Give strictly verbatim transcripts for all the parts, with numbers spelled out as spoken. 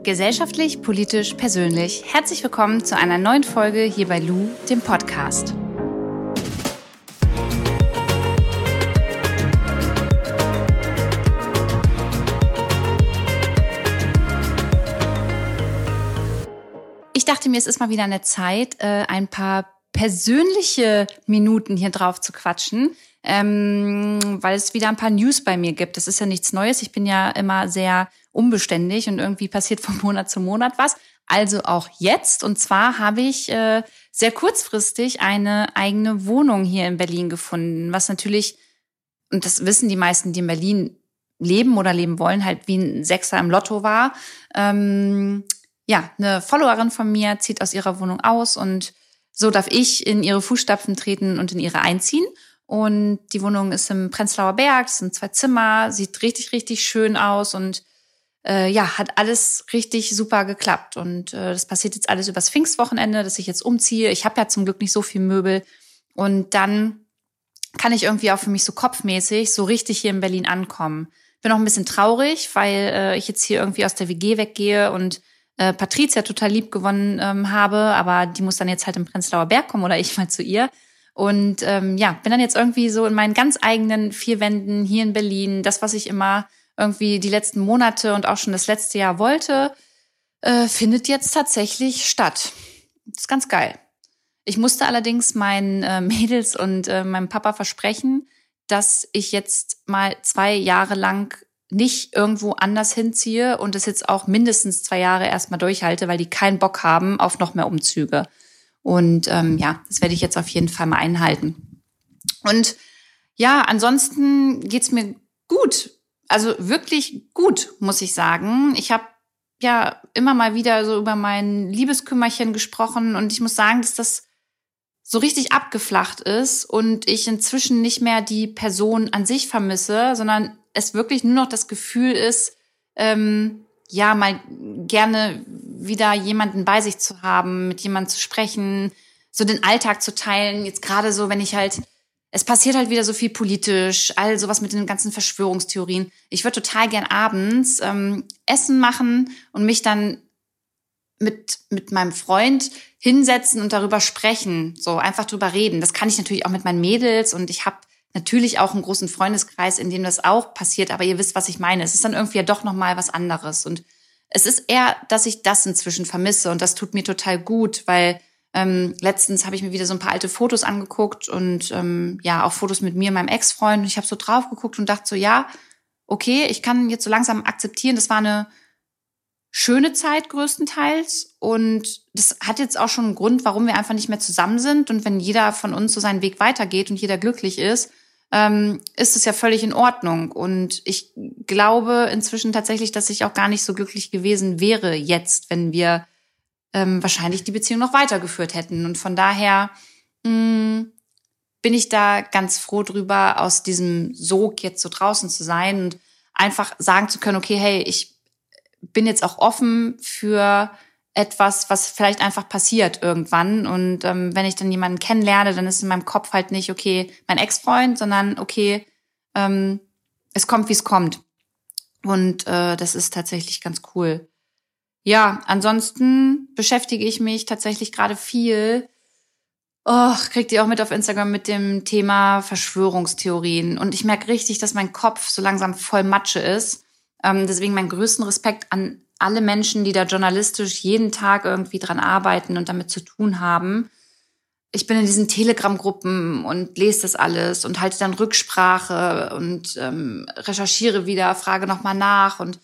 Gesellschaftlich, politisch, persönlich. Herzlich willkommen zu einer neuen Folge hier bei Lou, dem Podcast. Ich dachte mir, es ist mal wieder eine Zeit, ein paar persönliche Minuten hier drauf zu quatschen, ähm, weil es wieder ein paar News bei mir gibt. Das ist ja nichts Neues. Ich bin ja immer sehr unbeständig und irgendwie passiert von Monat zu Monat was. Also auch jetzt. Und zwar habe ich äh, sehr kurzfristig eine eigene Wohnung hier in Berlin gefunden, was natürlich, und das wissen die meisten, die in Berlin leben oder leben wollen, halt wie ein Sechser im Lotto war. Ähm, ja, eine Followerin von mir zieht aus ihrer Wohnung aus und so darf ich in ihre Fußstapfen treten und in ihre einziehen. Und die Wohnung ist im Prenzlauer Berg, es sind zwei Zimmer, sieht richtig, richtig schön aus und äh, ja, hat alles richtig super geklappt. Und äh, das passiert jetzt alles übers Pfingstwochenende, dass ich jetzt umziehe. Ich habe ja zum Glück nicht so viel Möbel. Und dann kann ich irgendwie auch für mich so kopfmäßig so richtig hier in Berlin ankommen. Bin auch ein bisschen traurig, weil äh, ich jetzt hier irgendwie aus der W G weggehe und äh, Patricia total lieb gewonnen ähm, habe. Aber die muss dann jetzt halt im Prenzlauer Berg kommen oder ich mal zu ihr. Und ähm, ja, bin dann jetzt irgendwie so in meinen ganz eigenen vier Wänden hier in Berlin. Das, was ich immer irgendwie die letzten Monate und auch schon das letzte Jahr wollte, äh, findet jetzt tatsächlich statt. Das ist ganz geil. Ich musste allerdings meinen äh, Mädels und äh, meinem Papa versprechen, dass ich jetzt mal zwei Jahre lang nicht irgendwo anders hinziehe und es jetzt auch mindestens zwei Jahre erstmal durchhalte, weil die keinen Bock haben auf noch mehr Umzüge. Und ähm, ja, das werde ich jetzt auf jeden Fall mal einhalten. Und ja, ansonsten geht's mir gut. Also wirklich gut, muss ich sagen. Ich habe ja immer mal wieder so über mein Liebeskümmerchen gesprochen und ich muss sagen, dass das so richtig abgeflacht ist und ich inzwischen nicht mehr die Person an sich vermisse, sondern es wirklich nur noch das Gefühl ist, ähm, ja, mal gerne wieder jemanden bei sich zu haben, mit jemandem zu sprechen, so den Alltag zu teilen. Jetzt gerade so, wenn ich halt, es passiert halt wieder so viel politisch, all sowas mit den ganzen Verschwörungstheorien. Ich würde total gern abends ähm, Essen machen und mich dann mit mit meinem Freund hinsetzen und darüber sprechen, so einfach drüber reden. Das kann ich natürlich auch mit meinen Mädels und ich habe natürlich auch einen großen Freundeskreis, in dem das auch passiert, aber ihr wisst, was ich meine. Es ist dann irgendwie ja doch nochmal was anderes. Und es ist eher, dass ich das inzwischen vermisse und das tut mir total gut, weil ähm, letztens habe ich mir wieder so ein paar alte Fotos angeguckt und ähm, ja, auch Fotos mit mir und meinem Ex-Freund. Und ich habe so drauf geguckt und dachte so, ja, okay, ich kann jetzt so langsam akzeptieren, das war eine schöne Zeit größtenteils und das hat jetzt auch schon einen Grund, warum wir einfach nicht mehr zusammen sind. Und wenn jeder von uns so seinen Weg weitergeht und jeder glücklich ist, ähm, ist es ja völlig in Ordnung. Und ich glaube inzwischen tatsächlich, dass ich auch gar nicht so glücklich gewesen wäre jetzt, wenn wir ähm, wahrscheinlich die Beziehung noch weitergeführt hätten. Und von daher mh, bin ich da ganz froh drüber, aus diesem Sog jetzt so draußen zu sein und einfach sagen zu können, okay, hey, ich bin jetzt auch offen für etwas, was vielleicht einfach passiert irgendwann. Und ähm, wenn ich dann jemanden kennenlerne, dann ist in meinem Kopf halt nicht, okay, mein Ex-Freund, sondern okay, ähm, es kommt, wie es kommt. Und äh, das ist tatsächlich ganz cool. Ja, ansonsten beschäftige ich mich tatsächlich gerade viel, oh, kriegt ihr auch mit auf Instagram mit dem Thema Verschwörungstheorien. Und ich merke richtig, dass mein Kopf so langsam voll Matsche ist. Ähm, deswegen meinen größten Respekt an alle Menschen, die da journalistisch jeden Tag irgendwie dran arbeiten und damit zu tun haben. Ich bin in diesen Telegram-Gruppen und lese das alles und halte dann Rücksprache und ähm, recherchiere wieder, frage nochmal nach und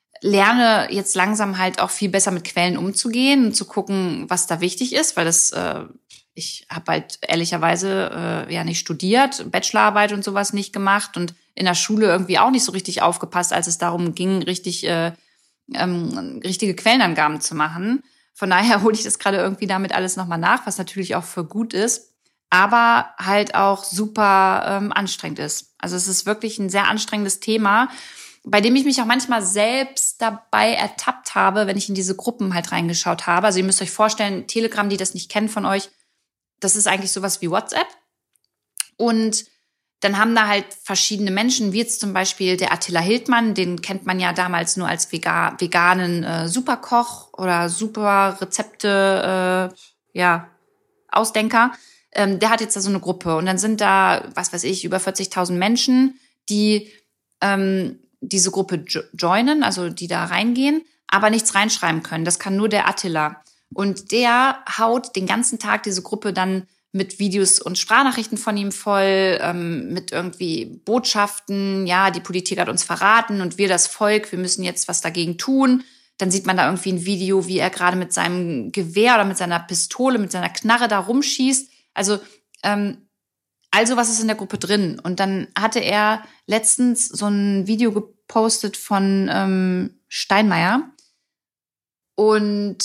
lerne jetzt langsam halt auch viel besser mit Quellen umzugehen und zu gucken, was da wichtig ist, weil das äh, ich habe halt ehrlicherweise äh, ja nicht studiert, Bachelorarbeit und sowas nicht gemacht und in der Schule irgendwie auch nicht so richtig aufgepasst, als es darum ging, richtig äh, ähm, richtige Quellenangaben zu machen. Von daher hole ich das gerade irgendwie damit alles nochmal nach, was natürlich auch für gut ist, aber halt auch super ähm, anstrengend ist. Also es ist wirklich ein sehr anstrengendes Thema, bei dem ich mich auch manchmal selbst dabei ertappt habe, wenn ich in diese Gruppen halt reingeschaut habe. Also ihr müsst euch vorstellen, Telegram, die das nicht kennen von euch, das ist eigentlich sowas wie WhatsApp. Und dann haben da halt verschiedene Menschen, wie jetzt zum Beispiel der Attila Hildmann, den kennt man ja damals nur als vega- veganen äh, Superkoch oder super Rezepte, äh, ja, Ausdenker. Ähm, der hat jetzt da so eine Gruppe und dann sind da, was weiß ich, über vierzigtausend Menschen, die ähm, diese Gruppe jo- joinen, also die da reingehen, aber nichts reinschreiben können. Das kann nur der Attila. Und der haut den ganzen Tag diese Gruppe dann mit Videos und Sprachnachrichten von ihm voll, ähm, mit irgendwie Botschaften, ja, die Politik hat uns verraten und wir das Volk, wir müssen jetzt was dagegen tun. Dann sieht man da irgendwie ein Video, wie er gerade mit seinem Gewehr oder mit seiner Pistole, mit seiner Knarre da rumschießt. Also, ähm, also was ist in der Gruppe drin? Und dann hatte er letztens so ein Video gepostet von ähm, Steinmeier. Und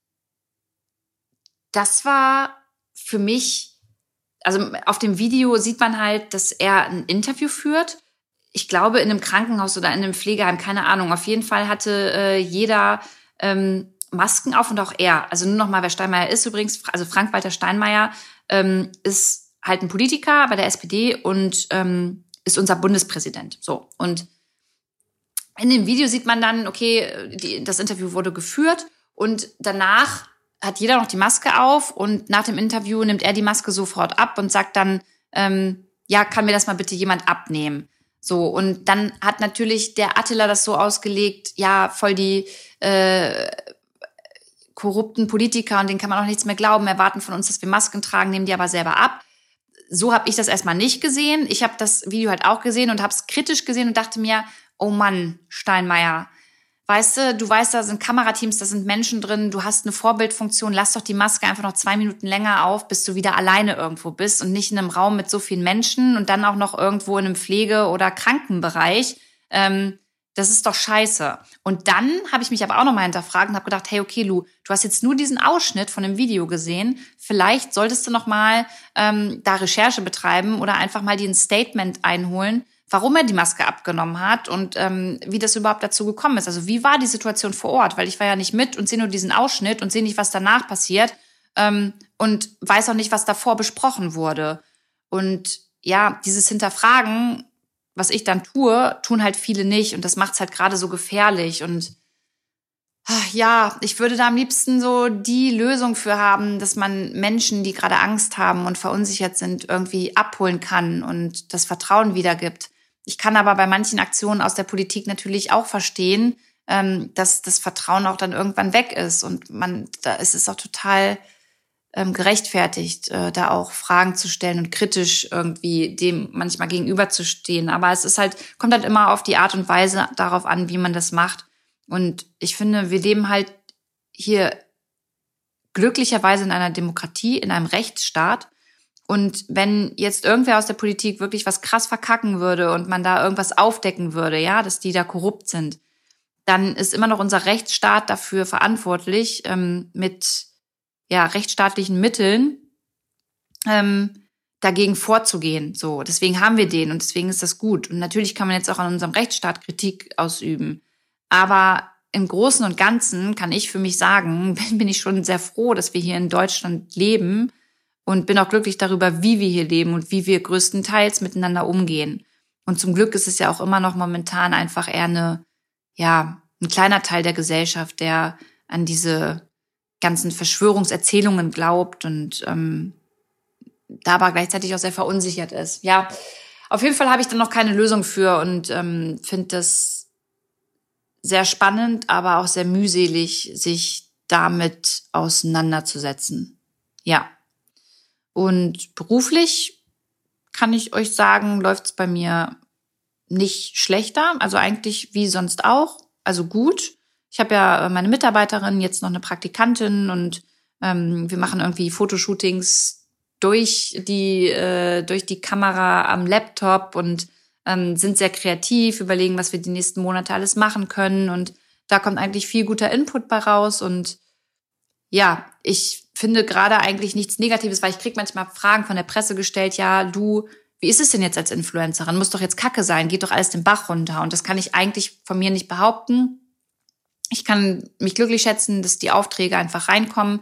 das war für mich, also auf dem Video sieht man halt, dass er ein Interview führt. Ich glaube, in einem Krankenhaus oder in einem Pflegeheim, keine Ahnung. Auf jeden Fall hatte äh, jeder ähm, Masken auf und auch er. Also nur noch mal, wer Steinmeier ist übrigens, also Frank-Walter Steinmeier ähm, ist halt ein Politiker bei der S P D und ähm, ist unser Bundespräsident. So, und in dem Video sieht man dann, okay, die, das Interview wurde geführt und danach hat jeder noch die Maske auf und nach dem Interview nimmt er die Maske sofort ab und sagt dann, ähm, ja, kann mir das mal bitte jemand abnehmen? So, und dann hat natürlich der Attila das so ausgelegt, ja, voll die äh, korrupten Politiker und denen kann man auch nichts mehr glauben, erwarten von uns, dass wir Masken tragen, nehmen die aber selber ab. So habe ich das erstmal nicht gesehen. Ich habe das Video halt auch gesehen und habe es kritisch gesehen und dachte mir, oh Mann, Steinmeier, weißt du, du weißt, da sind Kamerateams, da sind Menschen drin, du hast eine Vorbildfunktion, lass doch die Maske einfach noch zwei Minuten länger auf, bis du wieder alleine irgendwo bist und nicht in einem Raum mit so vielen Menschen und dann auch noch irgendwo in einem Pflege- oder Krankenbereich. Ähm, das ist doch scheiße. Und dann habe ich mich aber auch noch mal hinterfragt und habe gedacht, hey, okay, Lu, du hast jetzt nur diesen Ausschnitt von dem Video gesehen. Vielleicht solltest du noch mal ähm, da Recherche betreiben oder einfach mal dir ein Statement einholen, warum er die Maske abgenommen hat und ähm, wie das überhaupt dazu gekommen ist. Also wie war die Situation vor Ort? Weil ich war ja nicht mit und sehe nur diesen Ausschnitt und sehe nicht, was danach passiert ähm, und weiß auch nicht, was davor besprochen wurde. Und ja, dieses Hinterfragen, was ich dann tue, tun halt viele nicht und das macht's halt gerade so gefährlich. Und ach, ja, ich würde da am liebsten so die Lösung für haben, dass man Menschen, die gerade Angst haben und verunsichert sind, irgendwie abholen kann und das Vertrauen wiedergibt. Ich kann aber bei manchen Aktionen aus der Politik natürlich auch verstehen, ähm, dass das Vertrauen auch dann irgendwann weg ist. Und man, da ist es auch total ähm, gerechtfertigt, äh, da auch Fragen zu stellen und kritisch irgendwie dem manchmal gegenüberzustehen. Aber es ist halt, kommt halt immer auf die Art und Weise darauf an, wie man das macht. Und ich finde, wir leben halt hier glücklicherweise in einer Demokratie, in einem Rechtsstaat. Und wenn jetzt irgendwer aus der Politik wirklich was krass verkacken würde und man da irgendwas aufdecken würde, ja, dass die da korrupt sind, dann ist immer noch unser Rechtsstaat dafür verantwortlich, ähm, mit ja rechtsstaatlichen Mitteln ähm, dagegen vorzugehen. So, deswegen haben wir den und deswegen ist das gut. Und natürlich kann man jetzt auch an unserem Rechtsstaat Kritik ausüben. Aber im Großen und Ganzen kann ich für mich sagen, bin ich schon sehr froh, dass wir hier in Deutschland leben und bin auch glücklich darüber, wie wir hier leben und wie wir größtenteils miteinander umgehen. Und zum Glück ist es ja auch immer noch momentan einfach eher eine, ja, ein kleiner Teil der Gesellschaft, der an diese ganzen Verschwörungserzählungen glaubt und ähm, da aber gleichzeitig auch sehr verunsichert ist. Ja, auf jeden Fall habe ich da noch keine Lösung für und ähm, finde das sehr spannend, aber auch sehr mühselig, sich damit auseinanderzusetzen. Ja. Und beruflich kann ich euch sagen, läuft es bei mir nicht schlechter, also eigentlich wie sonst auch, also gut. Ich habe ja meine Mitarbeiterin, jetzt noch eine Praktikantin und ähm, wir machen irgendwie Fotoshootings durch die äh, durch die Kamera am Laptop und ähm, sind sehr kreativ, überlegen, was wir die nächsten Monate alles machen können und da kommt eigentlich viel guter Input bei raus und ja, ich finde gerade eigentlich nichts Negatives, weil ich kriege manchmal Fragen von der Presse gestellt, ja, du, wie ist es denn jetzt als Influencerin? Muss doch jetzt Kacke sein, geht doch alles den Bach runter. Und das kann ich eigentlich von mir nicht behaupten. Ich kann mich glücklich schätzen, dass die Aufträge einfach reinkommen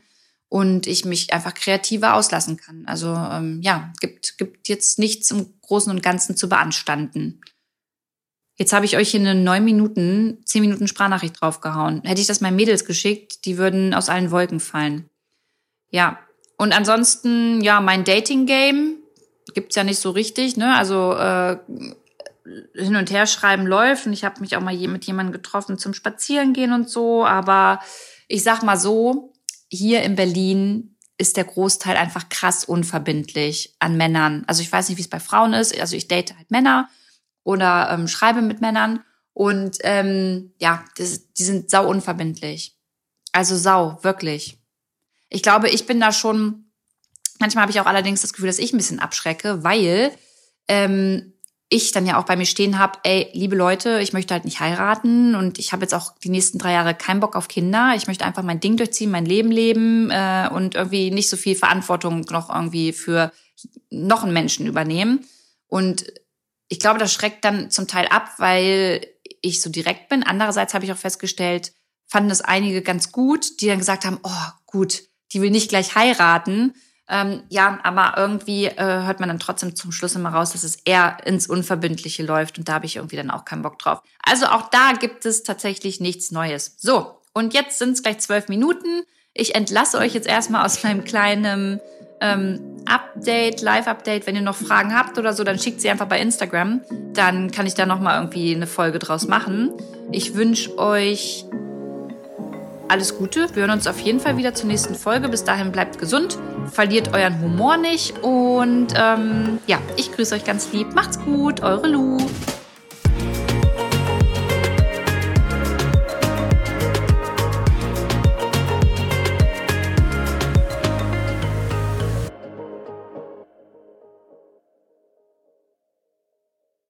und ich mich einfach kreativer auslassen kann. Also ähm, ja, gibt gibt jetzt nichts im Großen und Ganzen zu beanstanden. Jetzt habe ich euch hier eine neun Minuten, zehn Minuten Sprachnachricht draufgehauen. Hätte ich das meinen Mädels geschickt, die würden aus allen Wolken fallen. Ja, und ansonsten, ja, mein Dating-Game gibt's ja nicht so richtig, ne? Also äh, hin und her schreiben läuft und ich habe mich auch mal mit jemandem getroffen zum Spazierengehen und so, aber ich sag mal so, hier in Berlin ist der Großteil einfach krass unverbindlich an Männern. Also ich weiß nicht, wie es bei Frauen ist, also ich date halt Männer oder ähm, schreibe mit Männern und ähm, ja, das, die sind sau unverbindlich. Also sau, wirklich. Ich glaube, ich bin da schon, manchmal habe ich auch allerdings das Gefühl, dass ich ein bisschen abschrecke, weil ähm, ich dann ja auch bei mir stehen habe, ey, liebe Leute, ich möchte halt nicht heiraten und ich habe jetzt auch die nächsten drei Jahre keinen Bock auf Kinder. Ich möchte einfach mein Ding durchziehen, mein Leben leben äh, und irgendwie nicht so viel Verantwortung noch irgendwie für noch einen Menschen übernehmen. Und ich glaube, das schreckt dann zum Teil ab, weil ich so direkt bin. Andererseits habe ich auch festgestellt, fanden es einige ganz gut, die dann gesagt haben, oh gut, die will nicht gleich heiraten. Ähm, ja, aber irgendwie äh, hört man dann trotzdem zum Schluss immer raus, dass es eher ins Unverbindliche läuft und da habe ich irgendwie dann auch keinen Bock drauf. Also auch da gibt es tatsächlich nichts Neues. So, und jetzt sind es gleich zwölf Minuten. Ich entlasse euch jetzt erstmal aus meinem kleinen ähm, Update, Live-Update. Wenn ihr noch Fragen habt oder so, dann schickt sie einfach bei Instagram. Dann kann ich da nochmal irgendwie eine Folge draus machen. Ich wünsche euch alles Gute. Wir hören uns auf jeden Fall wieder zur nächsten Folge. Bis dahin bleibt gesund, verliert euren Humor nicht und ähm, ja, ich grüße euch ganz lieb. Macht's gut, eure Lu.